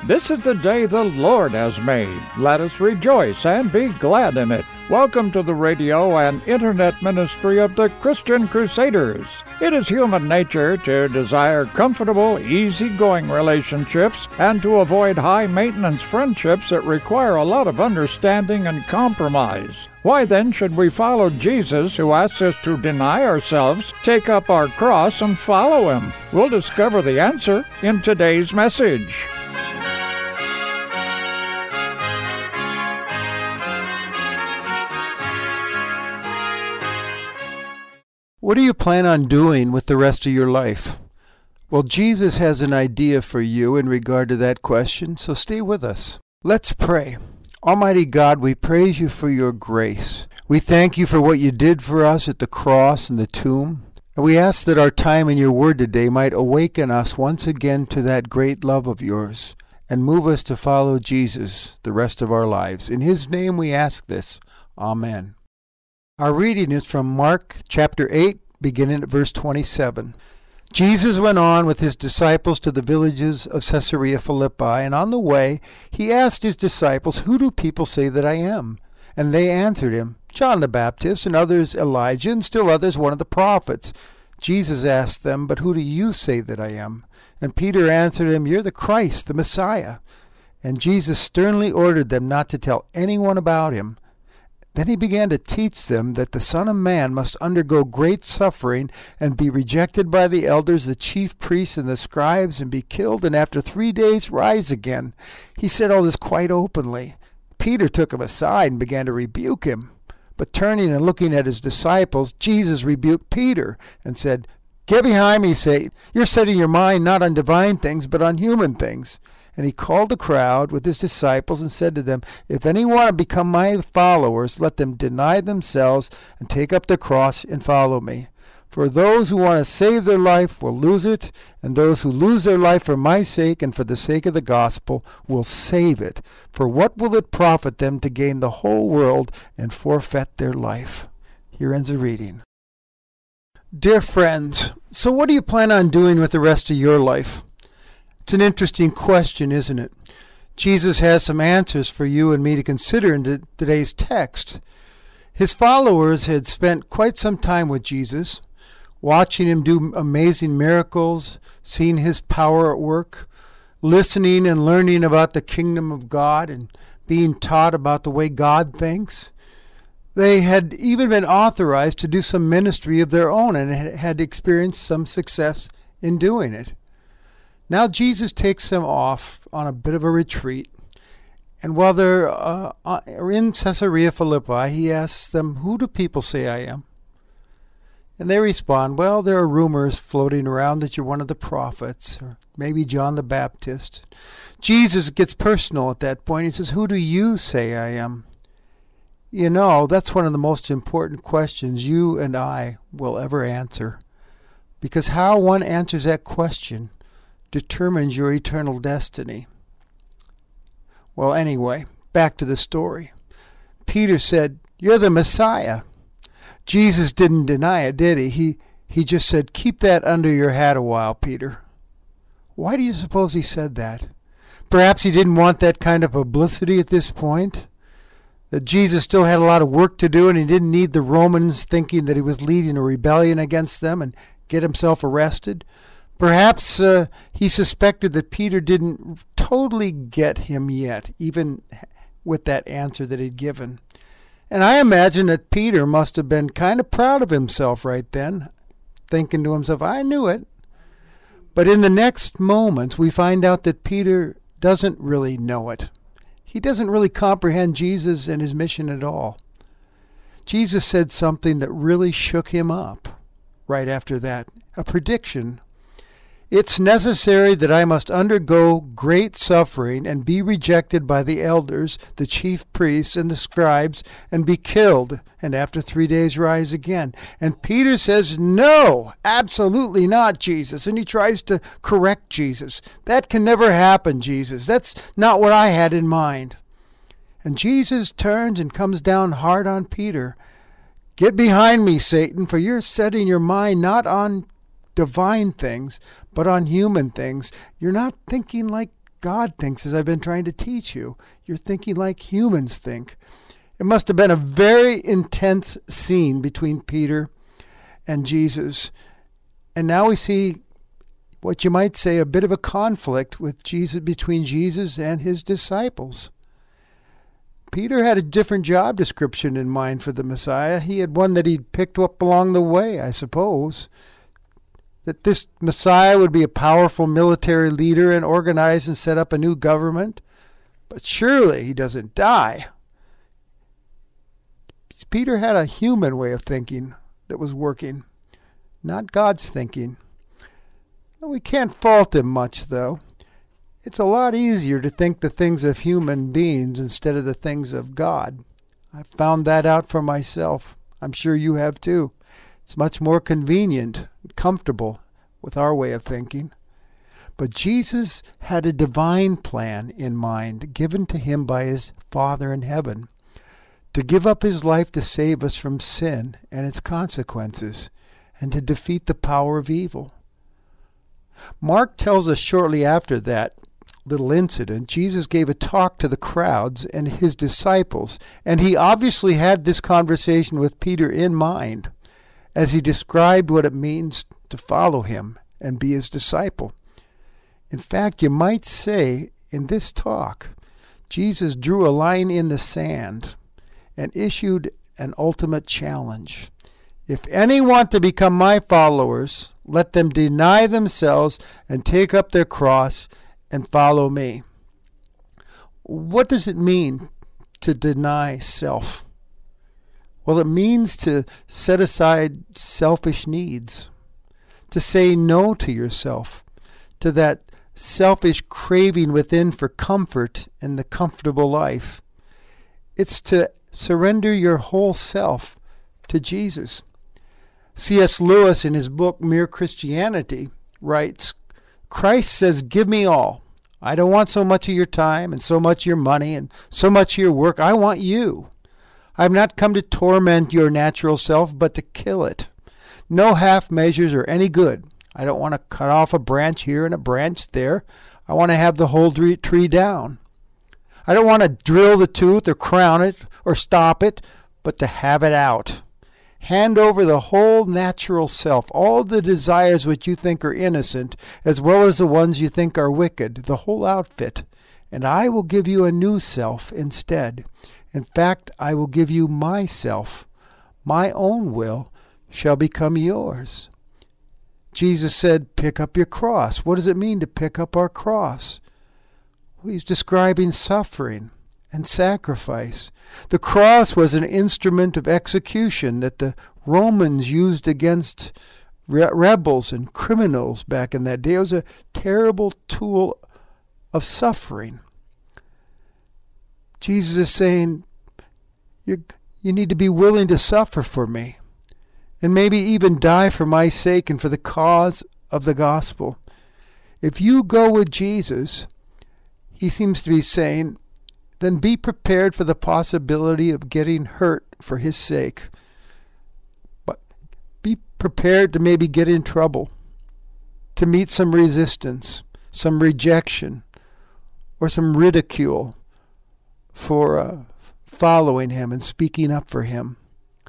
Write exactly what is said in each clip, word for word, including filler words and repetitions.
This is the day the Lord has made. Let us rejoice and be glad in it. Welcome to the radio and internet ministry of the Christian Crusaders. It is human nature to desire comfortable, easygoing relationships and to avoid high-maintenance friendships that require a lot of understanding and compromise. Why then should we follow Jesus, who asks us to deny ourselves, take up our cross, and follow him? We'll discover the answer in today's message. What do you plan on doing with the rest of your life? Well, Jesus has an idea for you in regard to that question, so stay with us. Let's pray. Almighty God, we praise you for your grace. We thank you for what you did for us at the cross and the tomb. And we ask that our time in your word today might awaken us once again to that great love of yours and move us to follow Jesus the rest of our lives. In his name we ask this. Amen. Our reading is from Mark chapter eight, beginning at verse twenty-seven. Jesus went on with his disciples to the villages of Caesarea Philippi, and on the way he asked his disciples, "Who do people say that I am?" And they answered him, "John the Baptist, and others Elijah, and still others one of the prophets." Jesus asked them, "But who do you say that I am?" And Peter answered him, "You're the Christ, the Messiah." And Jesus sternly ordered them not to tell anyone about him. Then he began to teach them that the Son of Man must undergo great suffering and be rejected by the elders, the chief priests, and the scribes, and be killed, and after three days rise again. He said all this quite openly. Peter took him aside and began to rebuke him. But turning and looking at his disciples, Jesus rebuked Peter and said, "Get behind me, Satan. You're setting your mind not on divine things, but on human things." And he called the crowd with his disciples and said to them, "If any want to become my followers, let them deny themselves and take up their cross and follow me. For those who want to save their life will lose it, and those who lose their life for my sake and for the sake of the gospel will save it. For what will it profit them to gain the whole world and forfeit their life?" Here ends the reading. Dear friends, so what do you plan on doing with the rest of your life? It's an interesting question, isn't it? Jesus has some answers for you and me to consider in today's text. His followers had spent quite some time with Jesus, watching him do amazing miracles, seeing his power at work, listening and learning about the kingdom of God and being taught about the way God thinks. They had even been authorized to do some ministry of their own and had experienced some success in doing it. Now Jesus takes them off on a bit of a retreat, and while they're uh, in Caesarea Philippi, he asks them, "Who do people say I am?" And they respond, "Well, there are rumors floating around that you're one of the prophets, or maybe John the Baptist." Jesus gets personal at that point. He says, "Who do you say I am?" You know, that's one of the most important questions you and I will ever answer, because how one answers that question determines your eternal destiny. Well, anyway, back to the story. Peter said, "You're the Messiah." Jesus didn't deny it, did he? He he just said, "Keep that under your hat a while, Peter." Why do you suppose he said that? Perhaps he didn't want that kind of publicity at this point? That Jesus still had a lot of work to do and he didn't need the Romans thinking that he was leading a rebellion against them and get himself arrested? Perhaps uh, he suspected that Peter didn't totally get him yet, even with that answer that he'd given. And I imagine that Peter must have been kind of proud of himself right then, thinking to himself, "I knew it." But in the next moments, we find out that Peter doesn't really know it. He doesn't really comprehend Jesus and his mission at all. Jesus said something that really shook him up right after that, a prediction. "It's necessary that I must undergo great suffering and be rejected by the elders, the chief priests, and the scribes, and be killed, and after three days rise again." And Peter says, "No, absolutely not, Jesus." And he tries to correct Jesus. "That can never happen, Jesus. That's not what I had in mind." And Jesus turns and comes down hard on Peter. "Get behind me, Satan, for you're setting your mind not on divine things, but on human things. You're not thinking like God thinks, as I've been trying to teach you. You're thinking like humans think. It must have been a very intense scene between Peter and Jesus. And now we see what you might say a bit of a conflict with Jesus between Jesus and his disciples. Peter had a different job description in mind for the Messiah. He had one that he'd picked up along the way, I suppose. That this Messiah would be a powerful military leader and organize and set up a new government. But surely he doesn't die. Peter had a human way of thinking that was working, not God's thinking. We can't fault him much, though. It's a lot easier to think the things of human beings instead of the things of God. I found that out for myself. I'm sure you have too. It's much more convenient and comfortable with our way of thinking. But Jesus had a divine plan in mind given to him by his Father in heaven to give up his life to save us from sin and its consequences and to defeat the power of evil. Mark tells us shortly after that little incident, Jesus gave a talk to the crowds and his disciples, and he obviously had this conversation with Peter in mind as he described what it means to follow him and be his disciple. In fact, you might say in this talk, Jesus drew a line in the sand and issued an ultimate challenge. If any want to become my followers, let them deny themselves and take up their cross and follow me. What does it mean to deny self? Well, it means to set aside selfish needs, to say no to yourself, to that selfish craving within for comfort in the comfortable life. It's to surrender your whole self to Jesus. C S Lewis, in his book Mere Christianity, writes, Christ says, give me all. I don't want so much of your time and so much of your money and so much of your work. I want you. I have not come to torment your natural self, but to kill it. No half measures are any good. I don't want to cut off a branch here and a branch there. I want to have the whole tree down. I don't want to drill the tooth or crown it or stop it, but to have it out. Hand over the whole natural self, all the desires which you think are innocent, as well as the ones you think are wicked, the whole outfit, and I will give you a new self instead. In fact, I will give you myself. My own will shall become yours. Jesus said, pick up your cross. What does it mean to pick up our cross? Well, he's describing suffering and sacrifice. The cross was an instrument of execution that the Romans used against re- rebels and criminals back in that day. It was a terrible tool of suffering. Jesus is saying, you you need to be willing to suffer for me, and maybe even die for my sake and for the cause of the gospel. If you go with Jesus, he seems to be saying, then be prepared for the possibility of getting hurt for his sake. But be prepared to maybe get in trouble, to meet some resistance, some rejection, or some ridicule for uh, following him and speaking up for him.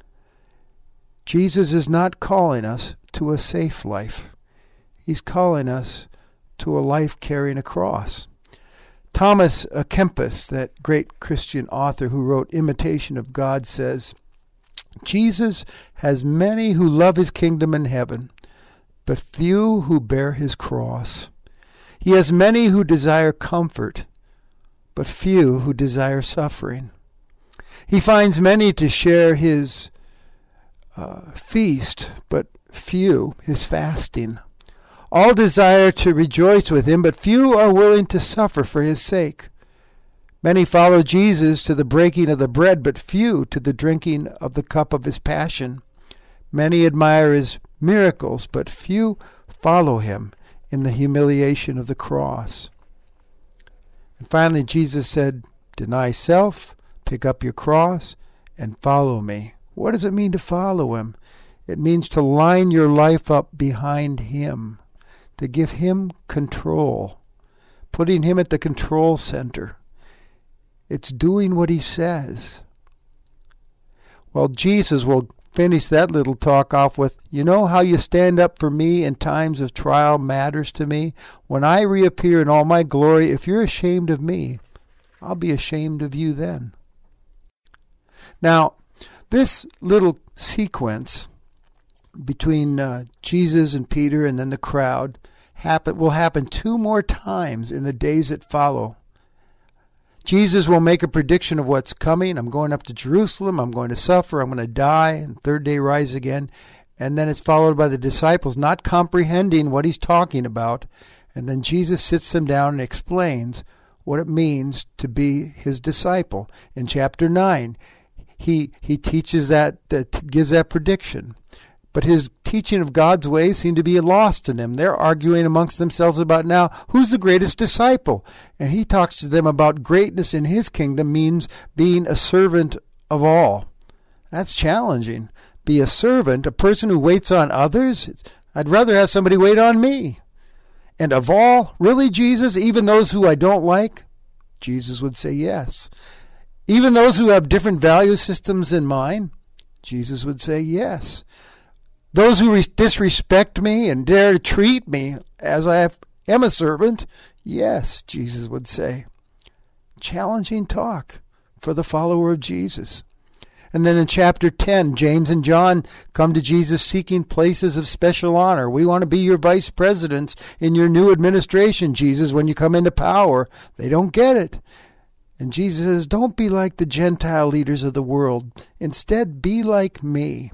Jesus is not calling us to a safe life. He's calling us to a life carrying a cross. Thomas à Kempis, that great Christian author who wrote Imitation of God, says, Jesus has many who love his kingdom in heaven, but few who bear his cross. He has many who desire comfort, but few who desire suffering. He finds many to share his uh, feast, but few his fasting. All desire to rejoice with him, but few are willing to suffer for his sake. Many follow Jesus to the breaking of the bread, but few to the drinking of the cup of his passion. Many admire his miracles, but few follow him in the humiliation of the cross. And finally, Jesus said, deny self, pick up your cross, and follow me. What does it mean to follow him? It means to line your life up behind him, to give him control. putting him at the control center. It's doing what he says. Well, Jesus will finish that little talk off with, you know how you stand up for me in times of trial matters to me? When I reappear in all my glory, if you're ashamed of me, I'll be ashamed of you then. Now, this little sequence between uh, Jesus and Peter and then the crowd happen, will happen two more times in the days that follow. Jesus will make a prediction of what's coming. I'm going up to Jerusalem. I'm going to suffer. I'm going to die. And third day rise again. And then it's followed by the disciples not comprehending what he's talking about. And then Jesus sits them down and explains what it means to be his disciple. In chapter nine, he he teaches that, that gives that prediction. But his teaching of God's ways seemed to be lost to them. They're arguing amongst themselves about now, who's the greatest disciple? And he talks to them about greatness in his kingdom means being a servant of all. That's challenging. Be a servant, a person who waits on others? I'd rather have somebody wait on me. And of all, really, Jesus, even those who I don't like? Jesus would say yes. Even those who have different value systems than mine? Jesus would say yes. Those who disrespect me and dare to treat me as I am a servant, yes, Jesus would say. Challenging talk for the follower of Jesus. And then in chapter ten, James and John come to Jesus seeking places of special honor. We want to be your vice presidents in your new administration, Jesus, when you come into power. They don't get it. And Jesus says, don't be like the Gentile leaders of the world. Instead, be like me.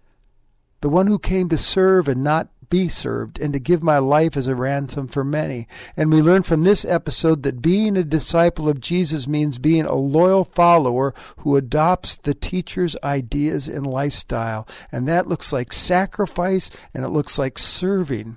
The one who came to serve and not be served, and to give my life as a ransom for many. And we learn from this episode that being a disciple of Jesus means being a loyal follower who adopts the teacher's ideas and lifestyle. And that looks like sacrifice, and it looks like serving,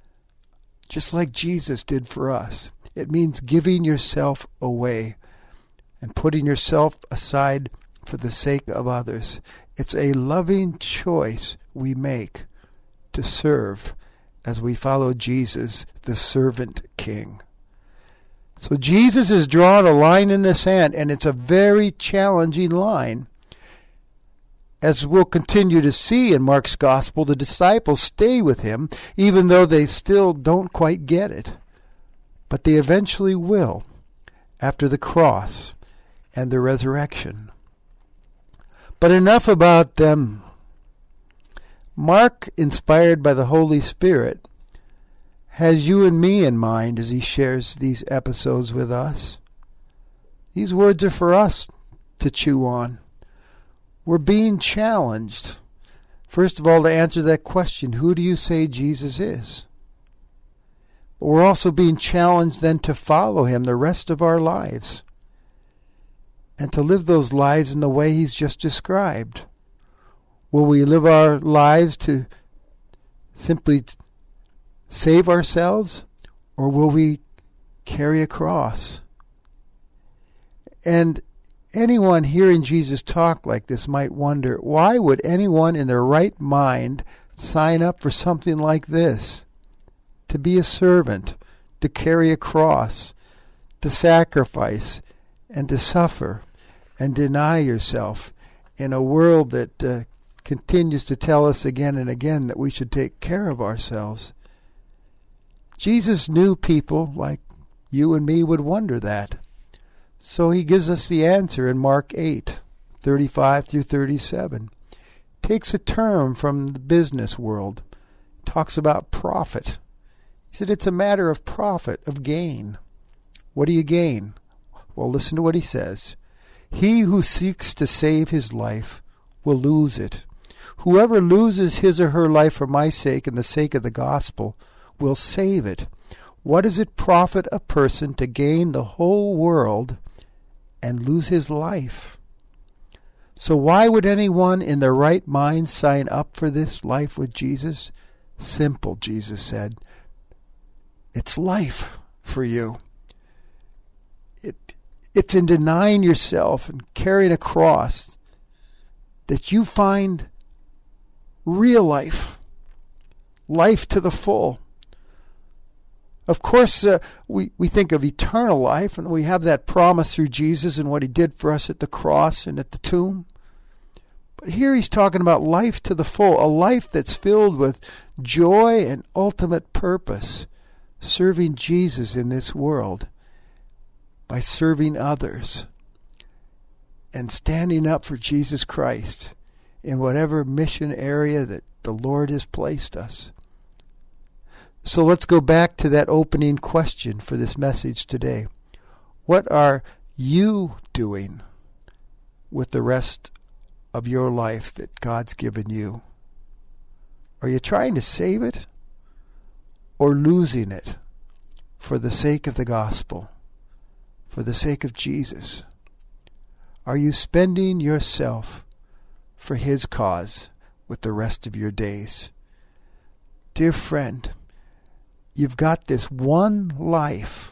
just like Jesus did for us. It means giving yourself away and putting yourself aside for the sake of others. It's a loving choice we make to serve as we follow Jesus, the servant king. So Jesus has drawn a line in the sand, and it's a very challenging line. As we'll continue to see in Mark's gospel, the disciples stay with him, even though they still don't quite get it. But they eventually will, after the cross and the resurrection. But enough about them. Mark, inspired by the Holy Spirit, has you and me in mind as he shares these episodes with us. These words are for us to chew on. We're being challenged, first of all, to answer that question, who do you say Jesus is? But we're also being challenged then to follow him the rest of our lives and to live those lives in the way he's just described. Will we live our lives to simply save ourselves, or will we carry a cross? And anyone hearing Jesus talk like this might wonder, why would anyone in their right mind sign up for something like this? To be a servant, to carry a cross, to sacrifice, and to suffer, and deny yourself in a world that uh, continues to tell us again and again that we should take care of ourselves. Jesus knew people like you and me would wonder that. So he gives us the answer in Mark eight, thirty-five through thirty-seven. Takes a term from the business world, talks about profit. He said it's a matter of profit, of gain. What do you gain? Well, listen to what he says. He who seeks to save his life will lose it. Whoever loses his or her life for my sake and the sake of the gospel will save it. What does it profit a person to gain the whole world and lose his life? So why would anyone in their right mind sign up for this life with Jesus? Simple, Jesus said. It's life for you. It, it's in denying yourself and carrying a cross that you find real life, life to the full, Of course, uh, we, we think of eternal life, and we have that promise through Jesus and what he did for us at the cross and at the tomb. But here he's talking about life to the full, a life that's filled with joy and ultimate purpose, serving Jesus in this world by serving others and standing up for Jesus Christ in whatever mission area that the Lord has placed us. So let's go back to that opening question for this message today. What are you doing with the rest of your life that God's given you? Are you trying to save it or losing it for the sake of the gospel, for the sake of Jesus? Are you spending yourself for his cause with the rest of your days? Dear friend, you've got this one life.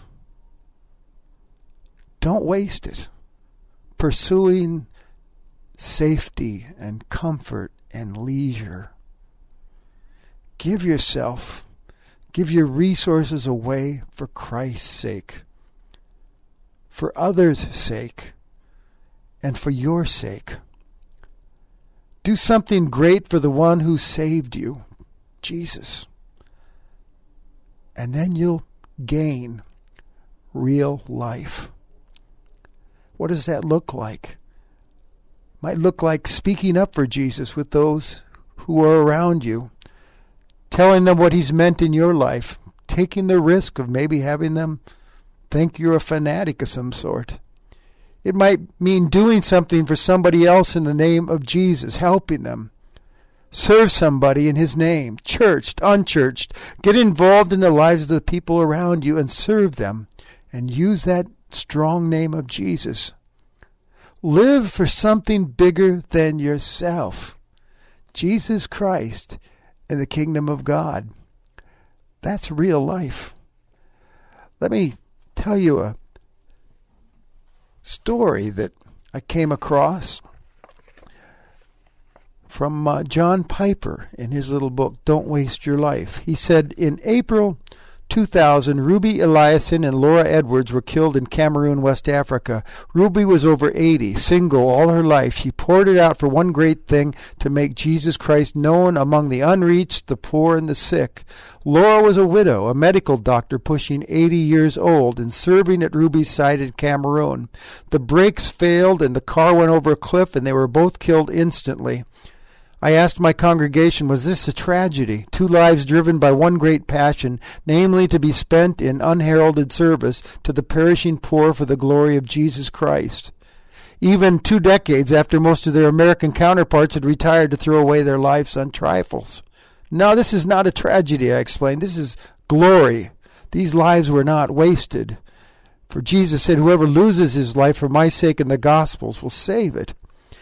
Don't waste it pursuing safety and comfort and leisure. Give yourself, give your resources away for Christ's sake, for others' sake, and for your sake. Do something great for the one who saved you, Jesus. And then you'll gain real life. What does that look like? Might look like speaking up for Jesus with those who are around you, telling them what he's meant in your life, taking the risk of maybe having them think you're a fanatic of some sort. It might mean doing something for somebody else in the name of Jesus, helping them. Serve somebody in his name, churched, unchurched. Get involved in the lives of the people around you and serve them, and use that strong name of Jesus. Live for something bigger than yourself. Jesus Christ and the kingdom of God. That's real life. Let me tell you a story that I came across from uh, John Piper in his little book, Don't Waste Your Life. He said, in April two thousand, Ruby Eliason and Laura Edwards were killed in Cameroon, West Africa. Ruby was over eighty, single all her life. She poured it out for one great thing, to make Jesus Christ known among the unreached, the poor, and the sick. Laura was a widow, a medical doctor pushing eighty years old, and serving at Ruby's side in Cameroon. The brakes failed, and the car went over a cliff, and they were both killed instantly. I asked my congregation, was this a tragedy? Two lives driven by one great passion, namely to be spent in unheralded service to the perishing poor for the glory of Jesus Christ. Even two decades after most of their American counterparts had retired to throw away their lives on trifles. No, this is not a tragedy, I explained. This is glory. These lives were not wasted. For Jesus said, whoever loses his life for my sake and the gospel's will save it.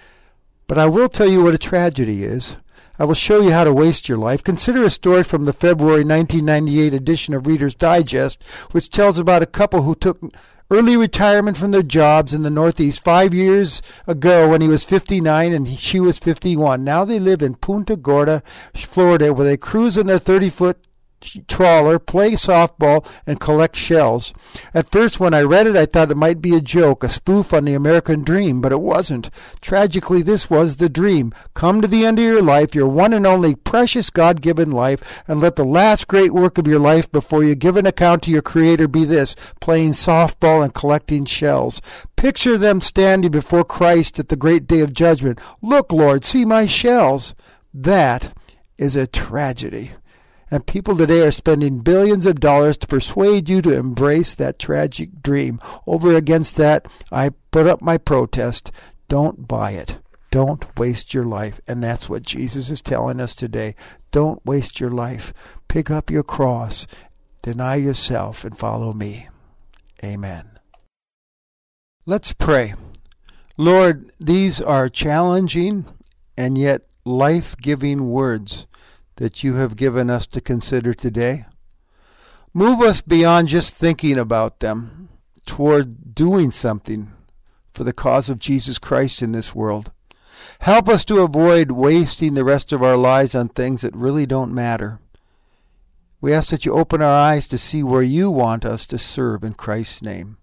But I will tell you what a tragedy is. I will show you how to waste your life. Consider a story from the February nineteen ninety-eight edition of Reader's Digest, which tells about a couple who took early retirement from their jobs in the Northeast five years ago when he was fifty-nine and she was fifty-one. Now they live in Punta Gorda, Florida, where they cruise in their thirty-foot trawler, play softball, and collect shells. At first, when I read it, I thought it might be a joke, a spoof on the American dream, but it wasn't. Tragically, this was the dream. Come to the end of your life, your one and only precious God-given life, and let the last great work of your life before you give an account to your Creator be this, playing softball and collecting shells. Picture them standing before Christ at the great day of judgment. Look, Lord, see my shells. That is a tragedy. And people today are spending billions of dollars to persuade you to embrace that tragic dream. Over against that, I put up my protest. Don't buy it. Don't waste your life. And that's what Jesus is telling us today. Don't waste your life. Pick up your cross, deny yourself, and follow me. Amen. Let's pray. Lord, these are challenging and yet life-giving words that you have given us to consider today. Move us beyond just thinking about them toward doing something for the cause of Jesus Christ in this world. Help us to avoid wasting the rest of our lives on things that really don't matter. We ask that you open our eyes to see where you want us to serve in Christ's name.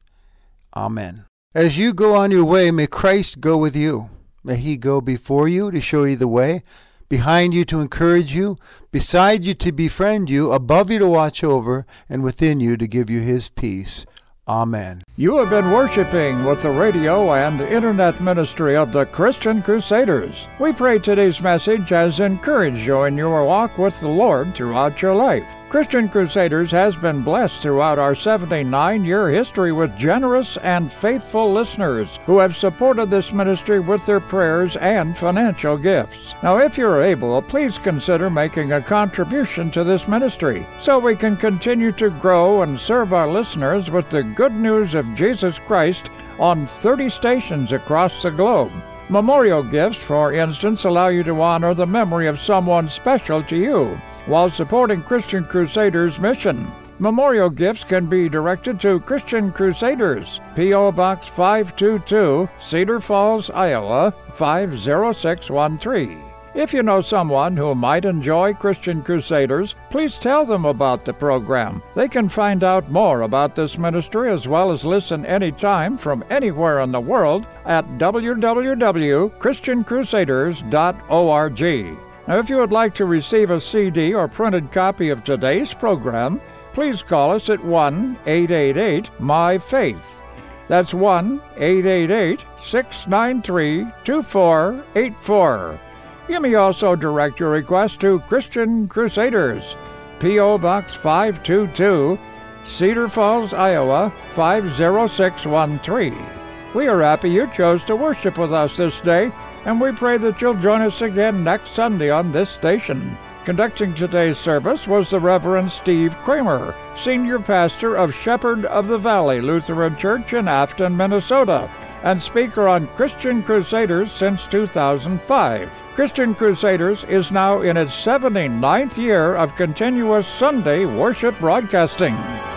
Amen. As you go on your way, may Christ go with you. May he go before you to show you the way, behind you to encourage you, beside you to befriend you, above you to watch over, and within you to give you his peace. Amen. You have been worshiping with the radio and internet ministry of the Christian Crusaders. We pray today's message has encouraged you in your walk with the Lord throughout your life. Christian Crusaders has been blessed throughout our seventy-nine-year history with generous and faithful listeners who have supported this ministry with their prayers and financial gifts. Now, if you're able, please consider making a contribution to this ministry so we can continue to grow and serve our listeners with the good news of Jesus Christ on thirty stations across the globe. Memorial gifts, for instance, allow you to honor the memory of someone special to you while supporting Christian Crusaders' mission. Memorial gifts can be directed to Christian Crusaders, P O. Box five two two, Cedar Falls, Iowa, five zero six one three. If you know someone who might enjoy Christian Crusaders, please tell them about the program. They can find out more about this ministry as well as listen anytime from anywhere in the world at w w w dot christian crusaders dot org. Now, if you would like to receive a C D or printed copy of today's program, please call us at one eight eight eight M Y FAITH. That's one eight eight eight, six nine three, two four eight four. You may also direct your request to Christian Crusaders, P O. Box five two two, Cedar Falls, Iowa, five zero six one three. We are happy you chose to worship with us this day, and we pray that you'll join us again next Sunday on this station. Conducting today's service was the Reverend Steve Kramer, Senior Pastor of Shepherd of the Valley Lutheran Church in Afton, Minnesota, and speaker on Christian Crusaders since two thousand five. Christian Crusaders is now in its seventy-ninth year of continuous Sunday worship broadcasting.